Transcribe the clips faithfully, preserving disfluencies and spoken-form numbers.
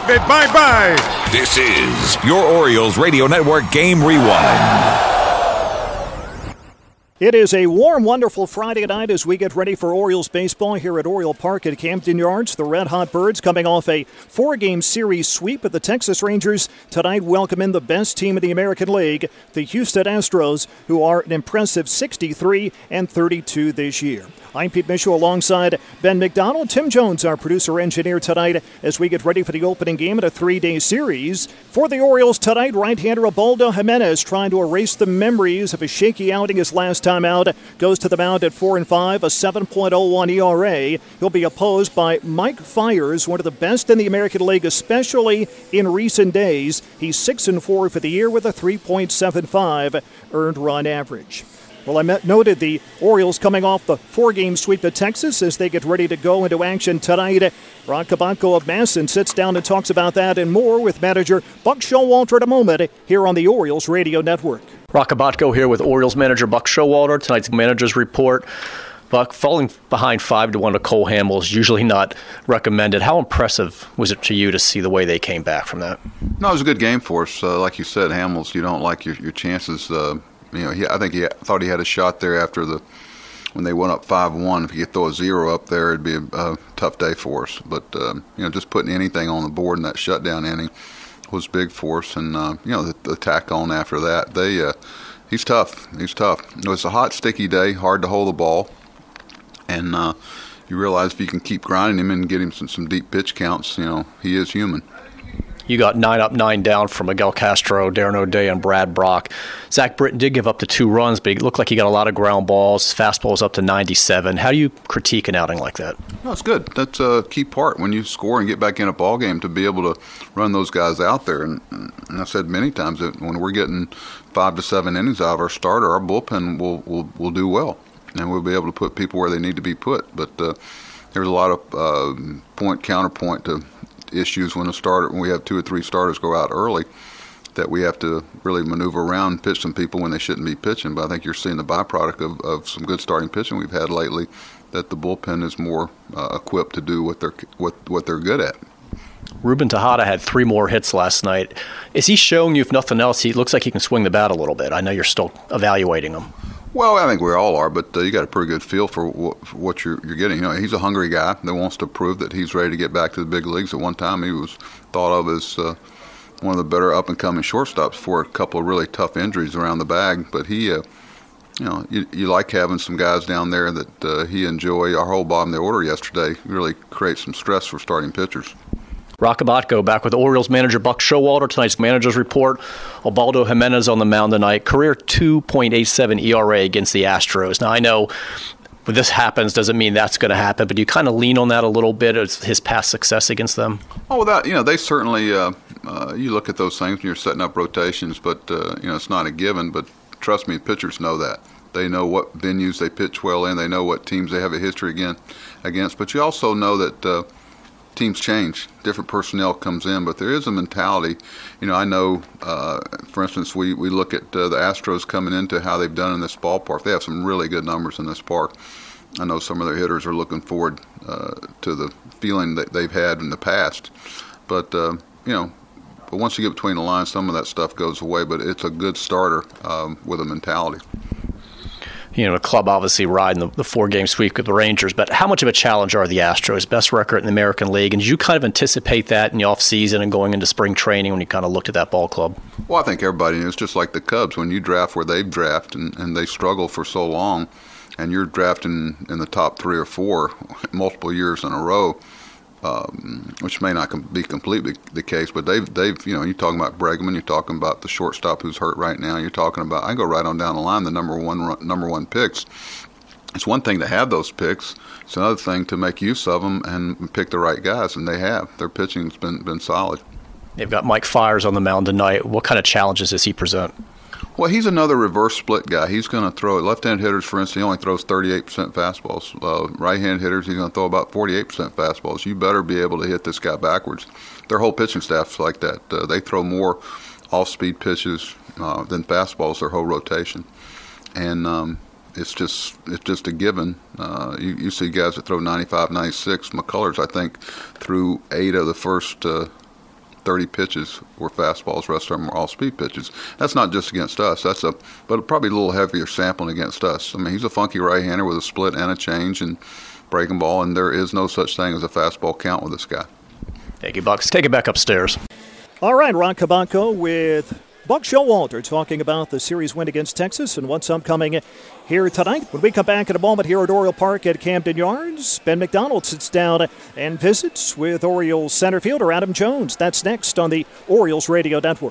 Okay, bye-bye. This is your Orioles Radio Network Game Rewind. It is a warm, wonderful Friday night as we get ready for Orioles baseball here at Oriole Park at Camden Yards. The Red Hot Birds coming off a four-game series sweep at the Texas Rangers. Tonight welcome in the best team in the American League, the Houston Astros, who are an impressive sixty-three and thirty-two this year. I'm Pete Mitchell alongside Ben McDonald. Tim Jones, our producer-engineer tonight, as we get ready for the opening game in a three-day series. For the Orioles tonight, right-hander Ubaldo Jimenez trying to erase the memories of a shaky outing his last time out. Goes to the mound at four and five, a seven point oh one E R A. He'll be opposed by Mike Fiers, one of the best in the American League, especially in recent days. He's six and four for the year with a three point seven five earned run average. Well, I met, noted the Orioles coming off the four-game sweep at Texas as they get ready to go into action tonight. Roch Kubatko of Masson sits down and talks about that and more with manager Buck Showalter in a moment here on the Orioles Radio Network. Roch Kubatko here with Orioles manager Buck Showalter. Tonight's manager's report. Buck, falling behind five to one to Cole Hamels is usually not recommended. How impressive was it to you to see the way they came back from that? No, it was a good game for us. Uh, like you said, Hamels, you don't like your, your chances. Uh, you know, he, I think he thought he had a shot there after the when they went up five one. If he could throw a zero up there, it'd be a, a tough day for us. But um, you know, just putting anything on the board in that shutdown inning was big for us. And uh, you know, the, the tack on after that, they uh, he's tough. He's tough. It was a hot, sticky day, hard to hold the ball. And uh, you realize if you can keep grinding him and get him some, some deep pitch counts, you know, he is human. You got nine up, nine down from Miguel Castro, Darren O'Day, and Brad Brock. Zach Britton did give up the two runs, but it looked like he got a lot of ground balls. His fastball was up to ninety-seven. How do you critique an outing like that? No, it's good. That's a key part when you score and get back in a ball game to be able to run those guys out there. And, and I've said many times that when we're getting five to seven innings out of our starter, our bullpen will will, will do well. And we'll be able to put people where they need to be put. But uh, there's a lot of uh, point counterpoint to issues when a starter, when we have two or three starters go out early, that we have to really maneuver around and pitch some people when they shouldn't be pitching. But I think you're seeing the byproduct of, of some good starting pitching we've had lately, that the bullpen is more uh, equipped to do what they're what what they're good at. Ruben Tejada had three more hits last night. Is he showing you, if nothing else, he looks like he can swing the bat a little bit? I know you're still evaluating him. Well, I think we all are, but uh, you got a pretty good feel for what, for what you're, you're getting. You know, he's a hungry guy that wants to prove that he's ready to get back to the big leagues. At one time, he was thought of as uh, one of the better up-and-coming shortstops for a couple of really tough injuries around the bag. But he, uh, you know, you, you like having some guys down there that uh, he enjoy. Our whole bottom of the order yesterday really creates some stress for starting pitchers. Roch Kubatko back with Orioles manager Buck Showalter. Tonight's manager's report. Ubaldo Jimenez on the mound tonight. Career two point eight seven E R A against the Astros. Now, I know when this happens doesn't mean that's going to happen, but do you kind of lean on that a little bit as his past success against them? Oh, without, you know, they certainly, uh, uh, you look at those things when you're setting up rotations, but, uh, you know, it's not a given. But trust me, pitchers know that. They know what venues they pitch well in. They know what teams they have a history again, against. But you also know that uh, teams change, different personnel comes in, but there is a mentality. You know, I know, uh, for instance, we, we look at uh, the Astros coming into how they've done in this ballpark. They have some really good numbers in this park. I know some of their hitters are looking forward uh, to the feeling that they've had in the past. But, uh, you know, but once you get between the lines, some of that stuff goes away, but it's a good starter um, with a mentality. You know, the club obviously riding the, the four-game sweep with the Rangers, but how much of a challenge are the Astros? Best record in the American League, and did you kind of anticipate that in the offseason and going into spring training when you kind of looked at that ball club? Well, I think everybody knows, just like the Cubs, when you draft where they've drafted and, and they struggle for so long, and you're drafting in the top three or four multiple years in a row, um, which may not com- be completely the case, but they've, they've, you know, you're talking about Bregman, you're talking about the shortstop who's hurt right now, you're talking about, I go right on down the line, the number one run, number one picks. It's one thing to have those picks. It's another thing to make use of them and pick the right guys, and they have. Their pitching's been been solid. They've got Mike Fiers on the mound tonight. What kind of challenges does he present? Well, he's another reverse split guy. He's going to throw it. Left-hand hitters, for instance, he only throws thirty-eight percent fastballs. Uh, right-hand hitters, he's going to throw about forty-eight percent fastballs. You better be able to hit this guy backwards. Their whole pitching staff's like that. Uh, they throw more off-speed pitches uh, than fastballs, their whole rotation. And um, it's just it's just a given. Uh, you, you see guys that throw ninety-five, ninety-six. McCullers, I think, threw eight of the first uh, thirty pitches were fastballs. The rest of them were all speed pitches. That's not just against us. That's a, but probably a little heavier sampling against us. I mean, he's a funky right-hander with a split and a change and breaking ball, and there is no such thing as a fastball count with this guy. Thank you, Bucks. Take it back upstairs. All right, Ron Kabako with Buck Showalter talking about the series win against Texas and what's upcoming here tonight. When we come back in a moment here at Oriole Park at Camden Yards, Ben McDonald sits down and visits with Orioles center fielder Adam Jones. That's next on the Orioles Radio Network.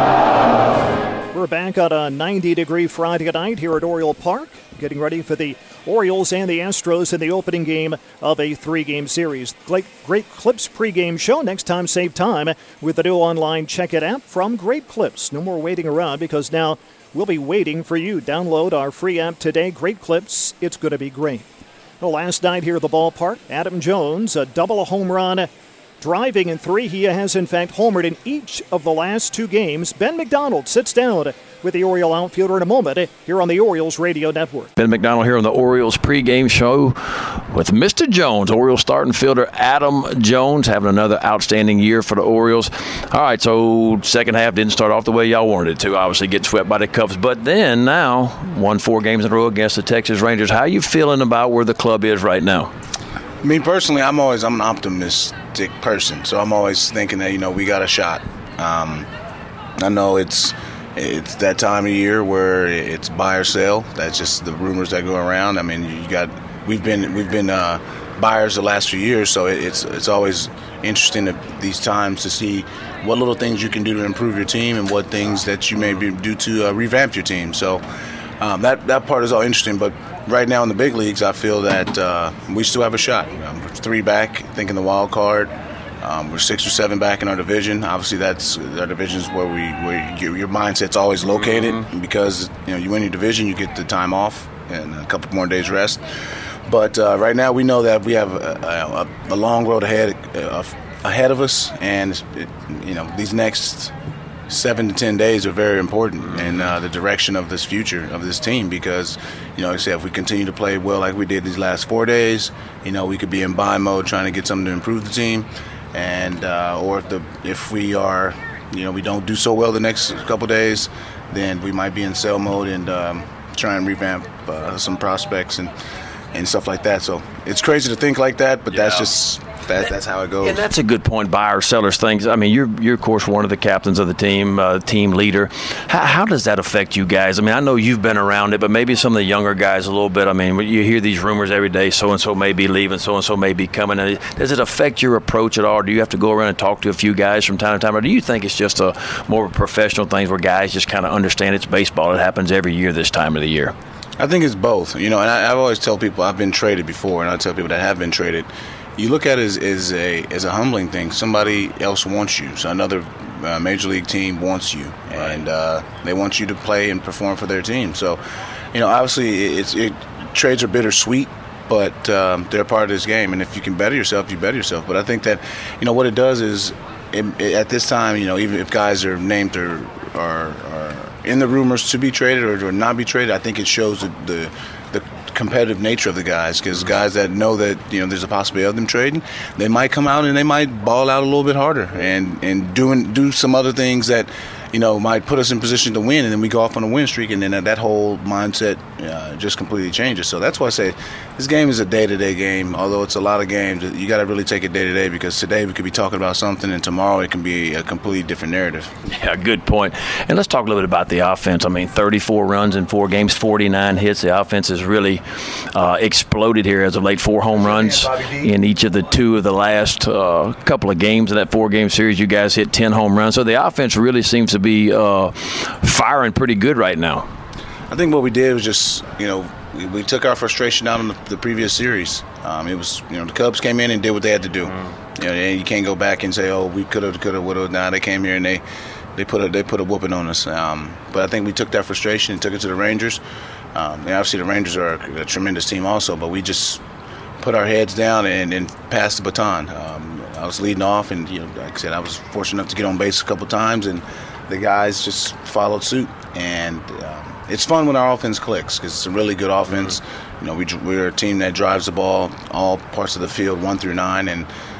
We're back on a ninety-degree Friday night here at Oriole Park, getting ready for the Orioles and the Astros in the opening game of a three-game series. Great, Great Clips pregame show. Next time, save time with the new online Check It app from Great Clips. No more waiting around because now we'll be waiting for you. Download our free app today. Great Clips. It's going to be great. Well, last night here at the ballpark, Adam Jones, a double, a home run, driving in three. He has, in fact, homered in each of the last two games. Ben McDonald sits down with the Oriole outfielder in a moment here on the Orioles Radio Network. Ben McDonald here on the Orioles pregame show with Mister Jones, Orioles starting fielder Adam Jones, having another outstanding year for the Orioles. All right, so second half didn't start off the way y'all wanted it to, obviously getting swept by the Cubs, but then now won four games in a row against the Texas Rangers. How are you feeling about where the club is right now? Me personally, I'm always I'm an optimistic person, so I'm always thinking that, you know, we got a shot. Um, I know it's it's that time of year where it's buy or sell. That's just the rumors that go around. I mean, you got we've been we've been uh, buyers the last few years, so it's it's always interesting at these times to see what little things you can do to improve your team and what things that you may be, do to uh, revamp your team. So um, that that part is all interesting, but right now in the big leagues, I feel that uh, we still have a shot. Um, we're three back, I think, in the wild card. Um, we're six or seven back in our division. Obviously, that's our division is where we where your, your mindset's always located mm-hmm. because you know you win your division, you get the time off and a couple more days rest. But uh, right now, we know that we have a, a, a long road ahead uh, ahead of us, and it, you know these next seven to ten days are very important in uh, the direction of this future of this team because, you know, like I said, if we continue to play well like we did these last four days, you know, we could be in buy mode trying to get something to improve the team, and uh, or if the if we are, you know, we don't do so well the next couple days, then we might be in sell mode and um, try and revamp uh, some prospects and and stuff like that. So it's crazy to think like that, but yeah. that's just. That, that's how it goes. Yeah, that's a good point. Buyers, sellers, things. I mean, you're, you're of course, one of the captains of the team, uh, team leader. How, how does that affect you guys? I mean, I know you've been around it, but maybe some of the younger guys a little bit. I mean, you hear these rumors every day, so-and-so may be leaving, so-and-so may be coming. Does it affect your approach at all? Do you have to go around and talk to a few guys from time to time? Or do you think it's just a more of a professional thing where guys just kind of understand it's baseball? It happens every year this time of the year. I think it's both. You know, and I, I always tell people I've been traded before, and I tell people that have been traded, you look at it as, as a as a humbling thing. Somebody else wants you. So another uh, major league team wants you, right. and uh, they want you to play and perform for their team. So, you know, obviously, it's it trades are bittersweet, but um, they're part of this game. And if you can better yourself, you better yourself. But I think that, you know, what it does is, it, it, at this time, you know, even if guys are named or are, are in the rumors to be traded or, or not be traded, I think it shows the, the the competitive nature of the guys, because guys that know that, you know, there's a possibility of them trading, they might come out and they might ball out a little bit harder and and doing do some other things that, you know, might put us in position to win, and then we go off on a win streak, and then that whole mindset uh, just completely changes. So that's why I say this game is a day-to-day game. Although it's a lot of games, you got to really take it day-to-day, because today we could be talking about something, and tomorrow it can be a completely different narrative. Yeah, good point. And let's talk a little bit about the offense. I mean, thirty-four runs in four games, forty-nine hits. The offense has really uh, exploded here as of late. Four home runs in each of the two of the last uh, couple of games in that four-game series. You guys hit ten home runs. So the offense really seems to be uh, firing pretty good right now. I think what we did was just, you know, we, we took our frustration out on the, the previous series. Um, it was, you know, the Cubs came in and did what they had to do. Mm. You know, and you can't go back and say, oh, we could have, could have, would have. Now they came here and they, they put a they put a whooping on us. Um, but I think we took that frustration and took it to the Rangers. Um, and obviously the Rangers are a, a tremendous team also, but we just put our heads down and, and passed the baton. Um, I was leading off, and, you know, like I said, I was fortunate enough to get on base a couple times, and the guys just followed suit. And um, it's fun when our offense clicks, because it's a really good offense. You know, we, we're a team that drives the ball all parts of the field, one through nine, and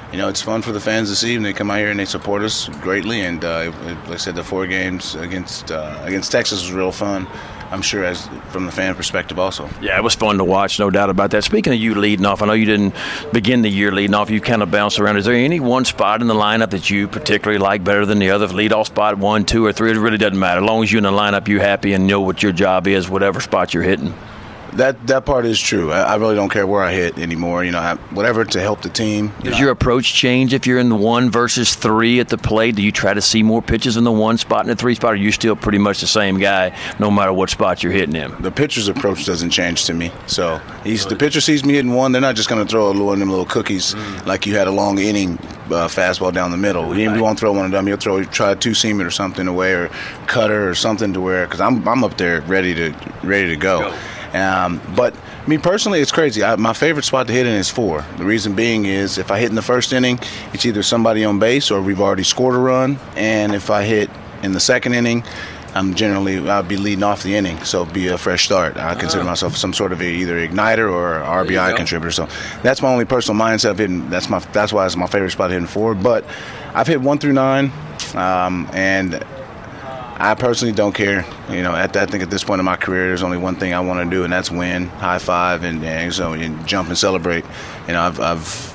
you know, it's fun for the fans to see, and they come out here and they support us greatly. And uh, like I said, the four games against uh, against Texas was real fun. I'm sure as from the fan perspective also. Yeah, it was fun to watch, no doubt about that. Speaking of you leading off, I know you didn't begin the year leading off. You kind of bounced around. Is there any one spot in the lineup that you particularly like better than the other? Lead off spot, one, two, or three, it really doesn't matter. As long as you're in the lineup, you're happy and know what your job is, whatever spot you're hitting. That that part is true. I, I really don't care where I hit anymore. You know, I, whatever to help the team. You Does know, your approach change if you're in the one versus three at the plate? Do you try to see more pitches in the one spot and the three spot, or are you still pretty much the same guy no matter what spot you're hitting him? The pitcher's approach doesn't change to me. So he's, the pitcher sees me hitting one, they're not just going to throw a little one of them little cookies mm. like you had a long inning uh, fastball down the middle. He right. won't throw one of them. He'll throw try a two-seamer or something away, or cutter or something to where, because I'm I'm up there ready to ready to go. go. Um, but me personally, it's crazy. I, my favorite spot to hit in is four. The reason being is if I hit in the first inning, it's either somebody on base or we've already scored a run. And if I hit in the second inning, I'm generally I'll be leading off the inning, so it'll be a fresh start. I consider uh-huh. myself some sort of a, either igniter or R B I contributor. So that's my only personal mindset of hitting. That's my that's why it's my favorite spot hitting four. But I've hit one through nine, um, and I personally don't care. You know, at, I think at this point in my career, there's only one thing I want to do, and that's win, high five, and, and so and jump and celebrate. You know, I've, I've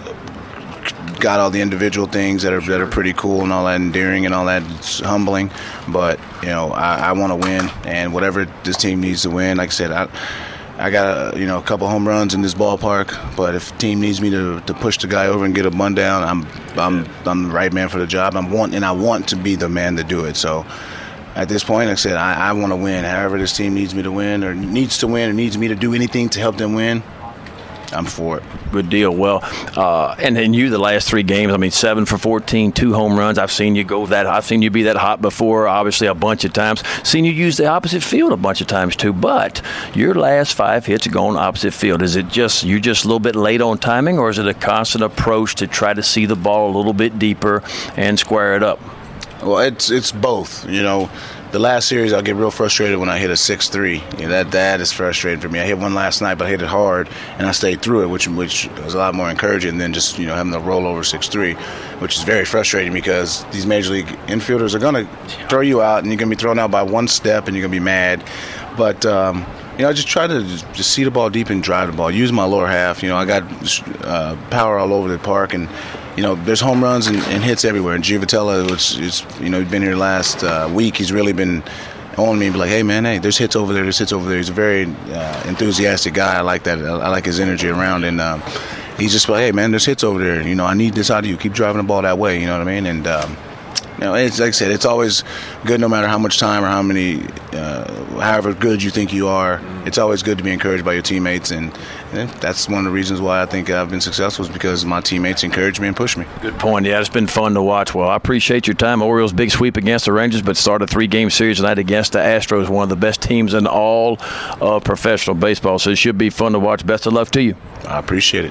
got all the individual things that are that are pretty cool and all that endearing and all that humbling. But you know, I, I want to win, and whatever this team needs to win. Like I said, I. I got a, you know a couple home runs in this ballpark, but if the team needs me to, to push the guy over and get a bun down, I'm I'm I'm the right man for the job. I'm want and I want to be the man to do it. So at this point, like I said, I, I want to win. However this team needs me to win, or needs to win, or needs me to do anything to help them win, I'm for it. Good deal. Well, uh, and then you, the last three games, I mean, seven for fourteen, two home runs. I've seen you go that. I've seen you be that hot before, obviously a bunch of times. Seen you use the opposite field a bunch of times too. But your last five hits are going opposite field. Is it just you just a little bit late on timing, or is it a constant approach to try to see the ball a little bit deeper and square it up? Well, it's it's both. You know, the last series I'll get real frustrated when I hit a six three. You know, that that is frustrating for me. I hit one last night, but I hit it hard, and I stayed through it, which which was a lot more encouraging than just you know having to roll over six three, which is very frustrating because these major league infielders are going to throw you out, and you're going to be thrown out by one step, and you're going to be mad. But um, you know, I just try to just, just see the ball deep and drive the ball. Use my lower half. You know, I got uh, power all over the park, and you know, there's home runs and, and hits everywhere. And Giovitella, which is, you know, he's been here last uh, week. He's really been on me and be like, hey, man, hey, there's hits over there, there's hits over there. He's a very uh, enthusiastic guy. I like that. I like his energy around. And um, he's just like, hey, man, there's hits over there. You know, I need this out of you. Keep driving the ball that way. You know what I mean? And, um, you know, it's like I said, it's always good no matter how much time or how many, uh, however good you think you are. It's always good to be encouraged by your teammates. And, and that's one of the reasons why I think I've been successful is because my teammates encourage me and push me. Good point. Yeah, it's been fun to watch. Well, I appreciate your time. Orioles big sweep against the Rangers, but start a three-game series tonight against the Astros, one of the best teams in all of professional baseball. So it should be fun to watch. Best of luck to you. I appreciate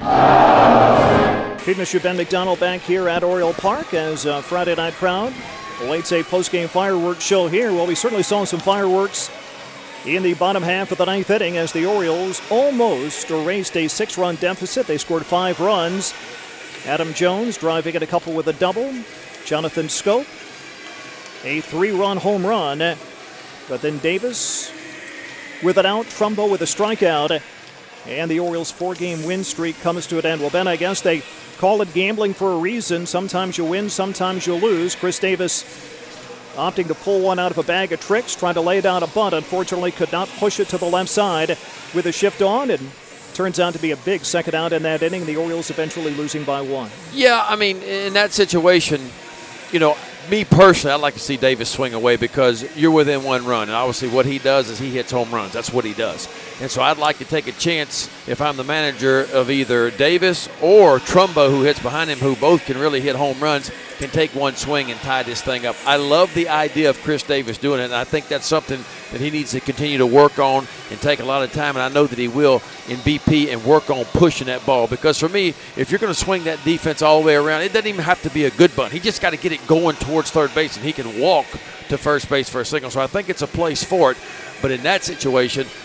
it. Pete Mister Ben McDonald back here at Oriole Park as a Friday night crowd awaits a post-game fireworks show here. Well, we certainly saw some fireworks in the bottom half of the ninth inning as the Orioles almost erased a six-run deficit. They scored five runs. Adam Jones driving in a couple with a double. Jonathan Schoop, a three-run home run. But then Davis with an out, Trumbo with a strikeout. And the Orioles' four-game win streak comes to an end. Well, Ben, I guess they call it gambling for a reason. Sometimes you win, sometimes you lose. Chris Davis opting to pull one out of a bag of tricks, trying to lay down a bunt. Unfortunately, could not push it to the left side with a shift on, and turns out to be a big second out in that inning. The Orioles eventually losing by one. Yeah, I mean, in that situation, you know, me personally, I'd like to see Davis swing away because you're within one run. And obviously what he does is he hits home runs. That's what he does. And so I'd like to take a chance if I'm the manager of either Davis or Trumbo, who hits behind him, who both can really hit home runs, can take one swing and tie this thing up. I love the idea of Chris Davis doing it, and I think that's something that he needs to continue to work on and take a lot of time, and I know that he will in B P and work on pushing that ball. Because for me, if you're going to swing that defense all the way around, it doesn't even have to be a good bunt. He just got to get it going towards third base, and he can walk to first base for a single. So I think it's a place for it. But in that situation,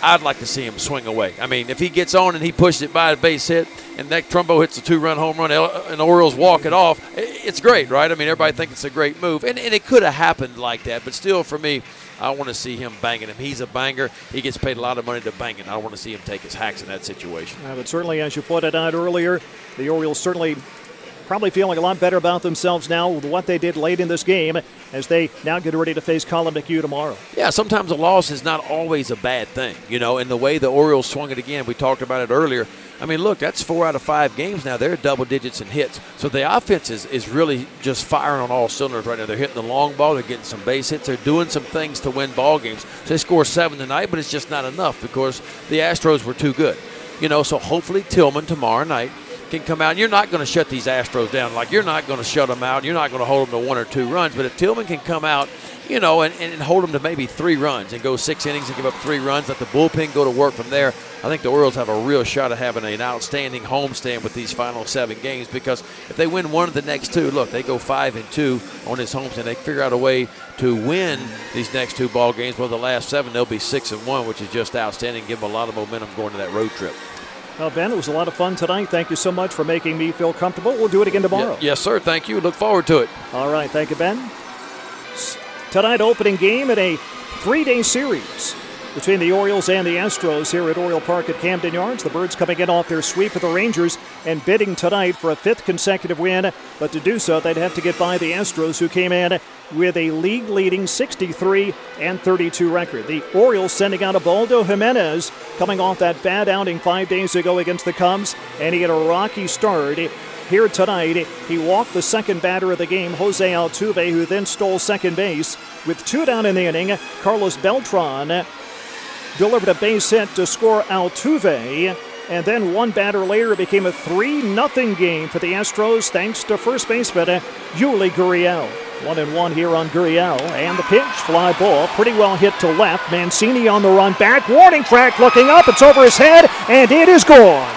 I'd like to see him swing away. I mean, if he gets on and he pushes it by a base hit and Nick Trumbo hits a two-run home run and the Orioles walk it off, it's great, right? I mean, everybody thinks it's a great move. And, and it could have happened like that. But still, for me, I want to see him banging him. He's a banger. He gets paid a lot of money to bang it. I want to see him take his hacks in that situation. Yeah, but certainly, as you pointed out earlier, the Orioles certainly probably feeling a lot better about themselves now with what they did late in this game as they now get ready to face Colin McHugh tomorrow. Yeah, sometimes a loss is not always a bad thing, you know, and the way the Orioles swung it again, we talked about it earlier. I mean, look, that's four out of five games now. They're double digits in hits. So the offense is, is really just firing on all cylinders right now. They're hitting the long ball. They're getting some base hits. They're doing some things to win ball games. So they score seven tonight, but it's just not enough because the Astros were too good. You know, so hopefully Tillman tomorrow night can come out. And you're not going to shut these Astros down. Like, you're not going to shut them out. You're not going to hold them to one or two runs. But if Tillman can come out, you know, and, and hold them to maybe three runs and go six innings and give up three runs, let the bullpen go to work from there, I think the Orioles have a real shot at having an outstanding homestand with these final seven games because if they win one of the next two, look, they go five and two on this homestand. They figure out a way to win these next two ball games. Well, the last seven, they'll be six and one, which is just outstanding. Give them a lot of momentum going to that road trip. Well, Ben, it was a lot of fun tonight. Thank you so much for making me feel comfortable. We'll do it again tomorrow. Yeah, yes, sir. Thank you. Look forward to it. All right. Thank you, Ben. Tonight, opening game in a three-day series between the Orioles and the Astros here at Oriole Park at Camden Yards. The Birds coming in off their sweep of the Rangers and bidding tonight for a fifth consecutive win. But to do so, they'd have to get by the Astros, who came in with a league-leading sixty-three and thirty-two record. The Orioles sending out Ubaldo Jimenez, coming off that bad outing five days ago against the Cubs, and he had a rocky start. Here tonight, he walked the second batter of the game, Jose Altuve, who then stole second base. With two down in the inning, Carlos Beltran delivered a base hit to score Altuve, and then one batter later it became a three nothing game for the Astros thanks to first baseman Yuli Gurriel. One and one here on Gurriel, and the pitch, fly ball, pretty well hit to left. Mancini on the run back, warning track looking up, it's over his head, and it is gone.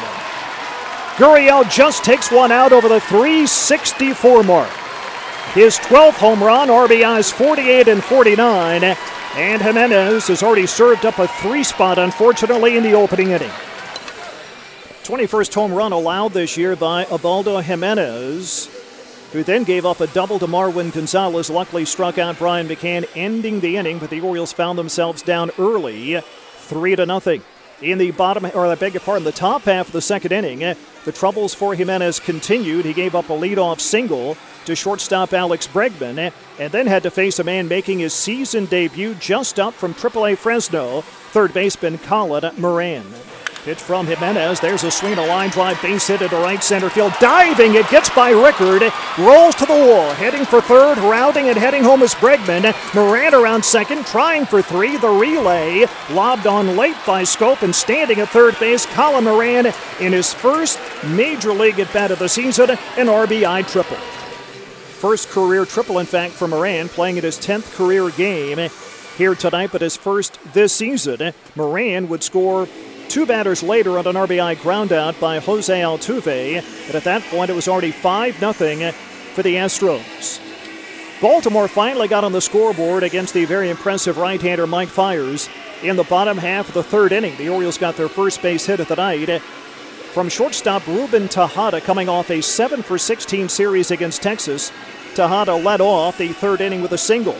Gurriel just takes one out over the three sixty-four mark. His twelfth home run, R B Is forty-eight and forty-nine, and Jimenez has already served up a three spot, unfortunately, in the opening inning. twenty-first home run allowed this year by Ubaldo Jimenez, who then gave up a double to Marwin Gonzalez, luckily struck out Brian McCann, ending the inning, but the Orioles found themselves down early, three to nothing. In the bottom, or I beg your pardon, the top half of the second inning, the troubles for Jimenez continued. He gave up a leadoff single to shortstop Alex Bregman, and then had to face a man making his season debut just up from triple A Fresno, third baseman Colin Moran. Pitch from Jimenez. There's a swing, a line drive, base hit into right center field. Diving, it gets by Rickard, rolls to the wall, heading for third, rounding and heading home is Bregman. Moran around second, trying for three. The relay lobbed on late by Schoop, and standing at third base, Colin Moran in his first major league at bat of the season, an R B I triple. First career triple, in fact, for Moran, playing in his tenth career game here tonight, but his first this season. Moran would score two batters later on an R B I groundout by Jose Altuve, and at that point it was already five nothing for the Astros. Baltimore finally got on the scoreboard against the very impressive right-hander Mike Fiers in the bottom half of the third inning. The Orioles got their first base hit of the night from shortstop Ruben Tejada, coming off a seven for sixteen series against Texas. Tejada led off the third inning with a single.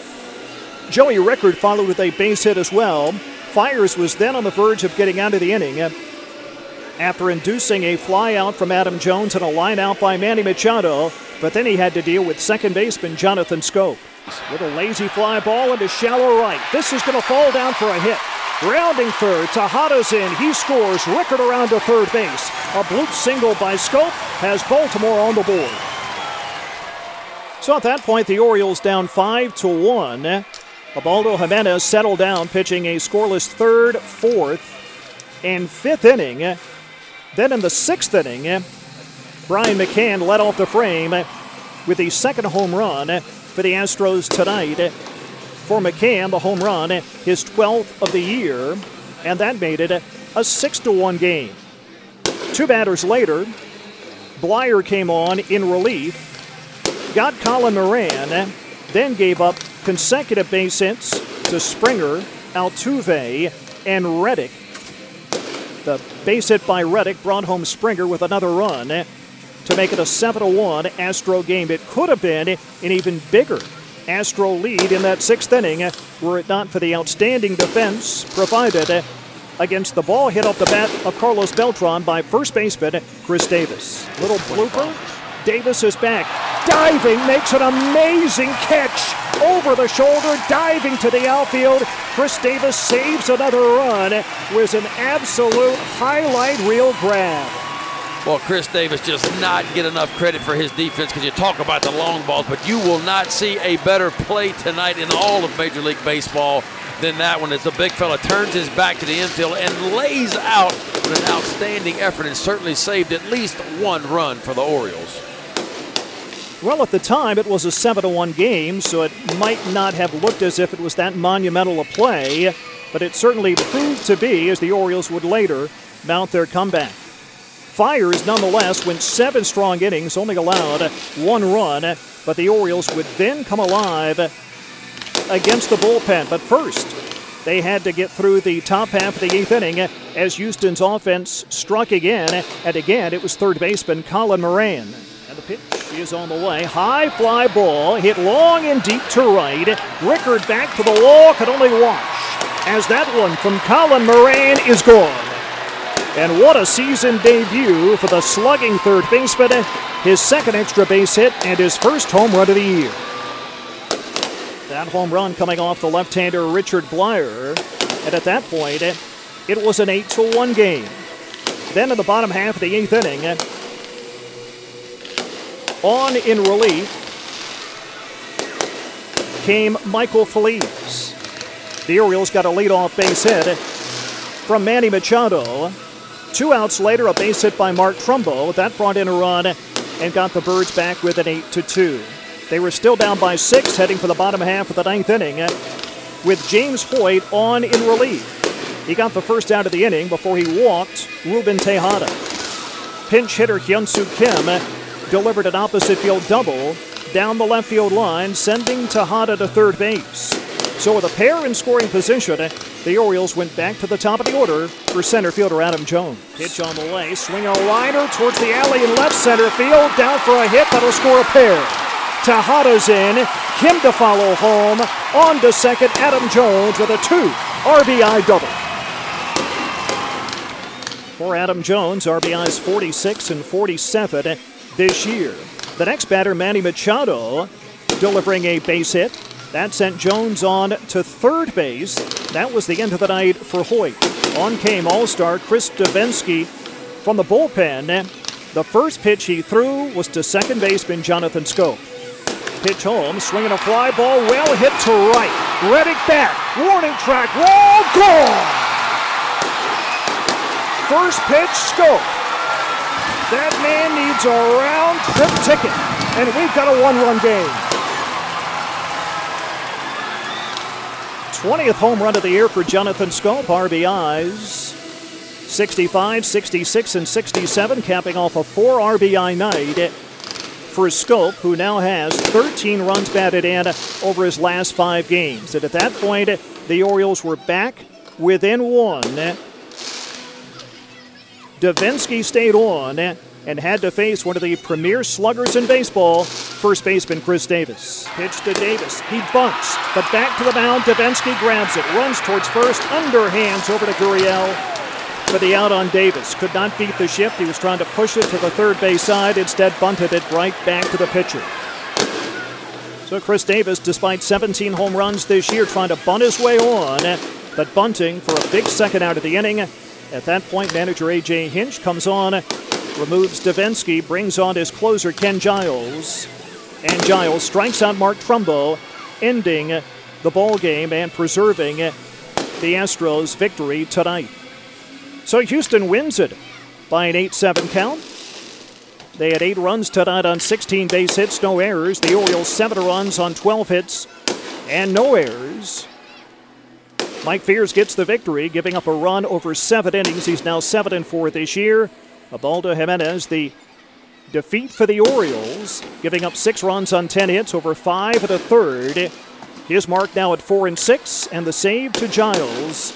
Joey Rickard followed with a base hit as well. Fiers was then on the verge of getting out of the inning after inducing a fly out from Adam Jones and a line out by Manny Machado, but then he had to deal with second baseman Jonathan Schoop. With a lazy fly ball into shallow right. This is going to fall down for a hit. Rounding third, Tejada's in, he scores, Rickard around to third base. A bloop single by Schoop has Baltimore on the board. So at that point, the Orioles down five to one. Ubaldo Jimenez settled down, pitching a scoreless third, fourth, and fifth inning. Then in the sixth inning, Brian McCann led off the frame with the second home run for the Astros tonight. For McCann, the home run, his twelfth of the year, and that made it a six to one game. Two batters later, Blyer came on in relief, got Colin Moran, then gave up consecutive base hits to Springer, Altuve, and Reddick. The base hit by Reddick brought home Springer with another run to make it a seven to one Astro game. It could have been an even bigger Astro lead in that sixth inning were it not for the outstanding defense provided against the ball hit off the bat of Carlos Beltran by first baseman Chris Davis. Little blooper. Davis is back. Diving, makes an amazing catch over the shoulder, diving to the outfield. Chris Davis saves another run. Was an absolute highlight reel grab. Well, Chris Davis just not get enough credit for his defense because you talk about the long balls, but you will not see a better play tonight in all of Major League Baseball than that one as the big fella turns his back to the infield and lays out with an outstanding effort and certainly saved at least one run for the Orioles. Well, at the time, it was a seven to one game, so it might not have looked as if it was that monumental a play, but it certainly proved to be as the Orioles would later mount their comeback. Friars, nonetheless, went seven strong innings, only allowed one run, but the Orioles would then come alive against the bullpen. But first, they had to get through the top half of the eighth inning as Houston's offense struck again, and again it was third baseman Colin Moran. And the pitch is on the way. High fly ball, hit long and deep to right. Rickard back to the wall, could only watch as that one from Colin Moran is gone. And what a season debut for the slugging third baseman. His second extra base hit and his first home run of the year. That home run coming off the left-hander Richard Blyer. And at that point, it was an eight to one game. Then in the bottom half of the eighth inning, on in relief came Michael Feliz. The Orioles got a leadoff base hit from Manny Machado. Two outs later, a base hit by Mark Trumbo. That brought in a run and got the Birds back with an eight to two. They were still down by six heading for the bottom half of the ninth inning with James Hoyt on in relief. He got the first out of the inning before he walked Ruben Tejada. Pinch hitter Hyun-Soo Kim delivered an opposite field double down the left field line, sending Tejada to third base. So with a pair in scoring position, the Orioles went back to the top of the order for center fielder Adam Jones. Pitch on the way, swing a liner towards the alley in left center field, down for a hit that'll score a pair. Tejada's in, Kim to follow home, on to second, Adam Jones with a two R B I double. For Adam Jones, R B Is forty-six and forty-seven this year. The next batter, Manny Machado, delivering a base hit. That sent Jones on to third base. That was the end of the night for Hoyt. On came All-Star Chris Davinsky from the bullpen. The first pitch he threw was to second baseman Jonathan Schoop. Pitch home, swinging a fly ball, well hit to right. Reddick back, warning track, wall, gone! First pitch, Schoop. That man needs a round-trip ticket, and we've got a one-run game. twentieth home run of the year for Jonathan Schoop. R B Is sixty-five, sixty-six, and sixty-seven, capping off a four R B I night for Schoop, who now has thirteen runs batted in over his last five games. And at that point, the Orioles were back within one. Davinsky stayed on and had to face one of the premier sluggers in baseball, first baseman Chris Davis. Pitch to Davis. He bunts, but back to the mound. Davinsky grabs it, runs towards first, underhands over to Gurriel for the out on Davis. Could not beat the shift. He was trying to push it to the third base side. Instead, bunted it right back to the pitcher. So Chris Davis, despite seventeen home runs this year, trying to bunt his way on, but bunting for a big second out of the inning. At that point, manager A J Hinch comes on, removes Davinsky, brings on his closer Ken Giles, and Giles strikes out Mark Trumbo, ending the ball game and preserving the Astros' victory tonight. So Houston wins it by an eight seven count. They had eight runs tonight on sixteen base hits, no errors. The Orioles seven runs on twelve hits and no errors. Mike Fears gets the victory, giving up a run over seven innings. He's now seven and four this year. Ubaldo Jimenez, the defeat for the Orioles, giving up six runs on ten hits over five and a third. His mark now at four and six, and the save to Giles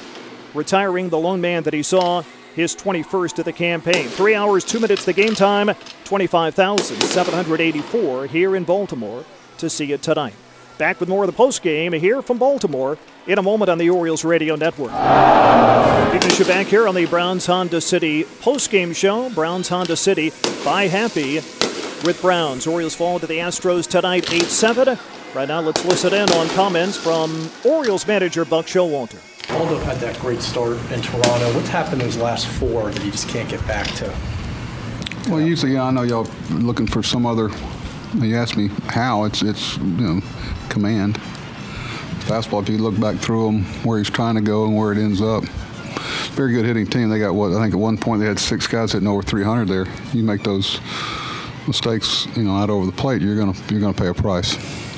retiring the lone man that he saw, his twenty-first of the campaign. Three hours, two minutes the game time, twenty-five thousand seven hundred eighty-four here in Baltimore to see it tonight. Back with more of the postgame here from Baltimore in a moment on the Orioles Radio Network. Taking you back here on the Browns Honda City postgame show. Browns Honda City, buy happy with Browns. Orioles fall to the Astros tonight eight seven. Right now, let's listen in on comments from Orioles manager Buck Showalter. Aldo had that great start in Toronto. What's happened in those last four that he just can't get back to? Well, usually, yeah, I know y'all looking for some other. You asked me how. It's it's you know command. Fastball. If you look back through them, where he's trying to go and where it ends up. Very good hitting team. They got what I think at one point they had six guys hitting over three hundred there. You make those mistakes, you know, out over the plate, you're gonna you're gonna pay a price.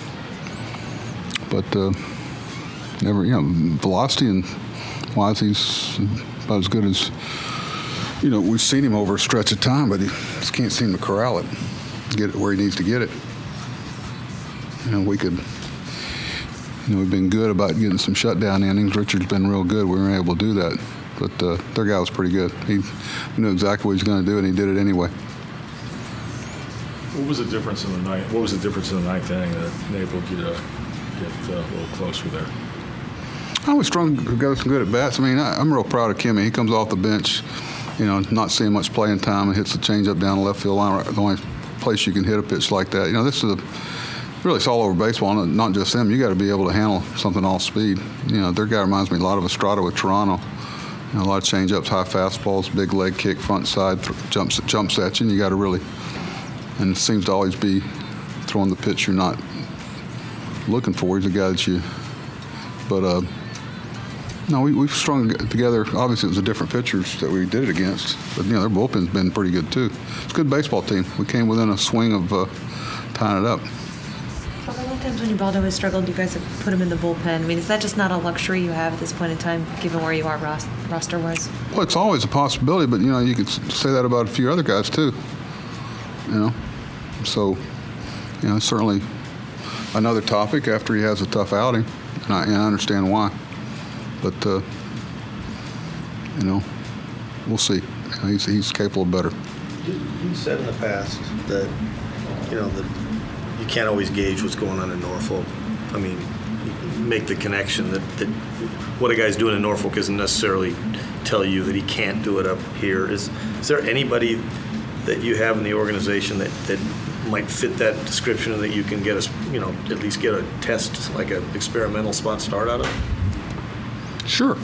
But uh, never, you know, velocity and wise, he's about as good as you know we've seen him over a stretch of time, but he just can't seem to corral it, get it where he needs to get it. You know, we could. You know, we've been good about getting some shutdown innings. Richard's been real good. We weren't able to do that. But uh, their guy was pretty good. He knew exactly what he was going to do, and he did it anyway. What was the difference in the ninth? What was the difference in the ninth inning that enabled you to get uh, a little closer there? I was strong, got some good at bats. I mean, I, I'm real proud of Kimmy. He comes off the bench, you know, not seeing much playing time, and hits the changeup down the left field line. The only place you can hit a pitch like that. You know, this is a really, it's all over baseball, not just them. You got to be able to handle something off speed. You know, their guy reminds me a lot of Estrada with Toronto. You know, a lot of change-ups, high fastballs, big leg kick, front side, th- jumps jumps at you, and you got to really, and it seems to always be throwing the pitch you're not looking for. He's a guy that you, but, uh, no, we, we've strung together. Obviously, it was the different pitchers that we did it against, but, you know, their bullpen's been pretty good, too. It's a good baseball team. We came within a swing of uh, tying it up. A lot of times when Ubaldo has struggled, you guys have put him in the bullpen. I mean, is that just not a luxury you have at this point in time, given where you are ros- roster-wise? Well, it's always a possibility, but, you know, you could say that about a few other guys, too. You know? So, you know, certainly another topic after he has a tough outing, and I, and I understand why. But, uh, you know, we'll see. You know, he's, he's capable of better. You, you said in the past that, you know, that you can't always gauge what's going on in Norfolk. I mean, make the connection that, that what a guy's doing in Norfolk isn't necessarily tell you that he can't do it up here. Is is there anybody that you have in the organization that, that might fit that description and that you can get us, you know, at least get a test, like an experimental spot start out of? Sure.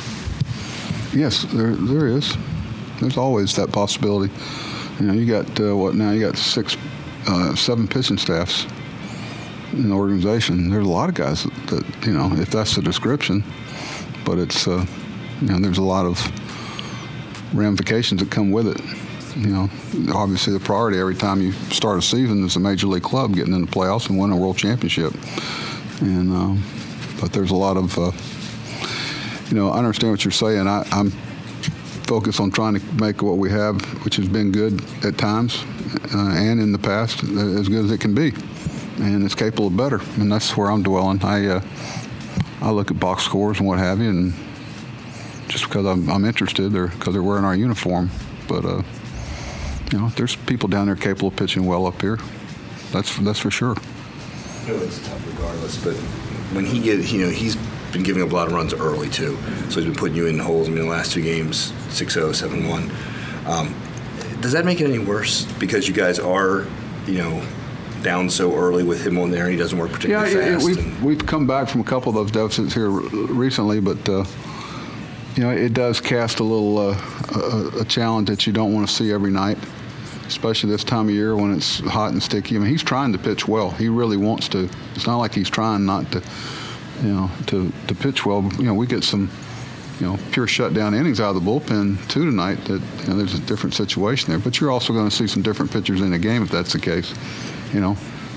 Yes, there there is. There's always that possibility. You know, you got uh, what now? You got six. Uh, seven pitching staffs in the organization. There's a lot of guys that, that, you know, if that's the description, but it's, uh, you know, there's a lot of ramifications that come with it. You know, obviously the priority every time you start a season is a major league club getting in the playoffs and winning a world championship. And, um, but there's a lot of, uh, you know, I understand what you're saying. I, I'm focused on trying to make what we have, which has been good at times, Uh, and in the past, uh, as good as it can be, and it's capable of better, and that's where I'm dwelling. I uh, I look at box scores and what have you, and just because I'm, I'm interested, they're because they're wearing our uniform. But uh, you know, there's people down there capable of pitching well up here. That's that's for sure. I know it's tough regardless, but when he get, you know, he's been giving up a lot of runs early too, so he's been putting you in holes. I mean, the last two games, six oh, seven one. Um, Does that make it any worse because you guys are, you know, down so early with him on there and he doesn't work particularly yeah, fast? Yeah, we've, we've come back from a couple of those deficits here recently, but, uh, you know, it does cast a little uh, a, a challenge that you don't want to see every night, especially this time of year when it's hot and sticky. I mean, he's trying to pitch well. He really wants to. It's not like he's trying not to, you know, to, to pitch well. You know, we get some, you know, pure shutdown innings out of the bullpen too tonight. That, you know, there's a different situation there, but you're also going to see some different pitchers in the game if that's the case, you know.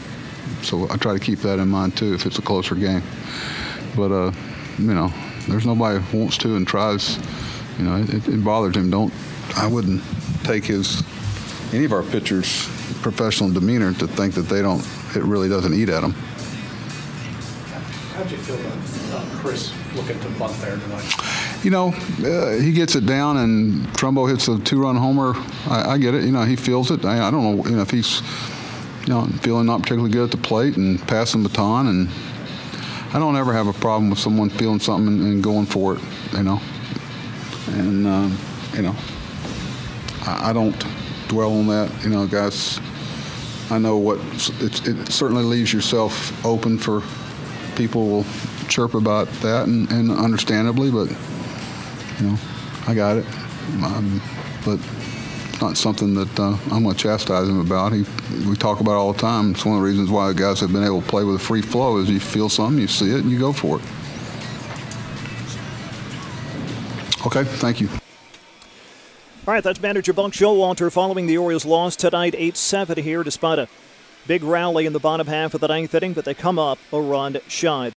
So I try to keep that in mind too if it's a closer game. But uh, you know, there's nobody who wants to and tries. You know, it, it bothers him. Don't I wouldn't take his any of our pitchers' professional demeanor to think that they don't. It really doesn't eat at them. How'd you feel about uh, Chris looking to bunt there tonight? you know, uh, he gets it down and Trumbo hits a two-run homer. I, I get it. You know, he feels it. I, I don't know, you know, if he's, you know, feeling not particularly good at the plate and passing the baton. And I don't ever have a problem with someone feeling something and, and going for it, you know. And, um, you know, I, I don't dwell on that. You know, guys, I know what, it, it certainly leaves yourself open for people will chirp about that, and, and understandably, but, you know, I got it. Um, but it's not something that uh, I'm going to chastise him about. He, we talk about it all the time. It's one of the reasons why the guys have been able to play with a free flow is you feel something, you see it, and you go for it. Okay, thank you. All right, that's manager Buck Showalter following the Orioles' loss tonight, eight seven here, despite a big rally in the bottom half of the ninth inning, but they come up a run shy.